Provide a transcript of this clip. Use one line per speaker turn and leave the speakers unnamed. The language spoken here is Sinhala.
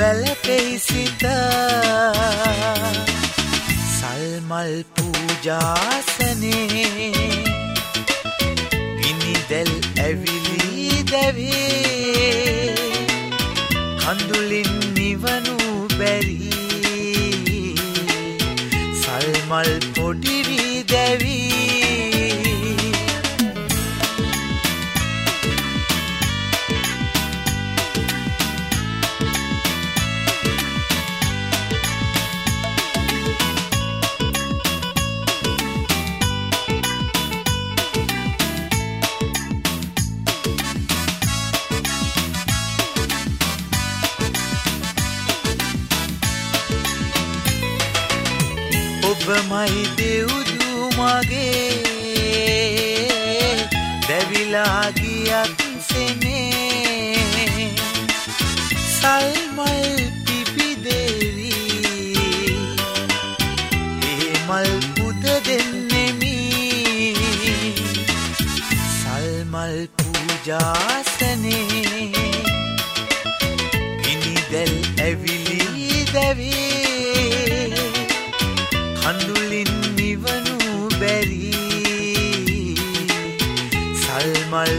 වැළපෙයි සිත සල්මල් පූජාසනේ ගිනිදෙල් ඇවිලි දැවේ කඳුලින් නිවනු බැරි සල්මල් පොඩි වී දැවි ඔබමයි දෙව්දු මගේ දැවිලා ගියත් සෙනේ සල්මල් පිපි දෙවි ඒ මල් පුද දෙන්නෙමි සල්මල් පූජාසනේ ගිනිදෙල් ඇවිලි දැවි කඳුලින් නිවනු බැරි සල්මල්